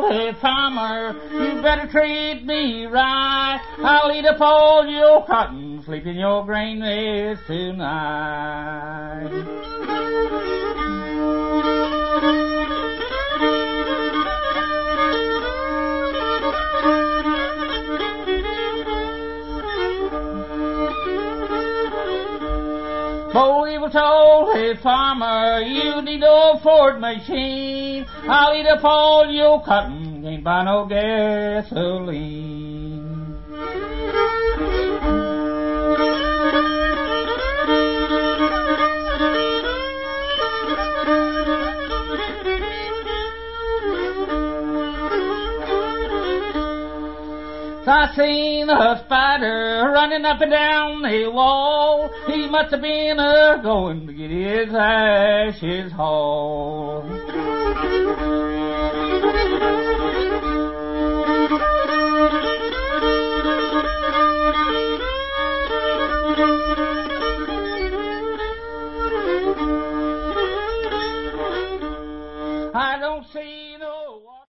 hey farmer, you better treat me right. I'll eat up all your cotton, sleep in your grain beds tonight. Bo Evil told, hey farmer, you need no Ford machine. I'll eat up all your cotton, can't buy no gasoline. I seen a spider running up and down the wall. He must have been going to get his ashes hauled.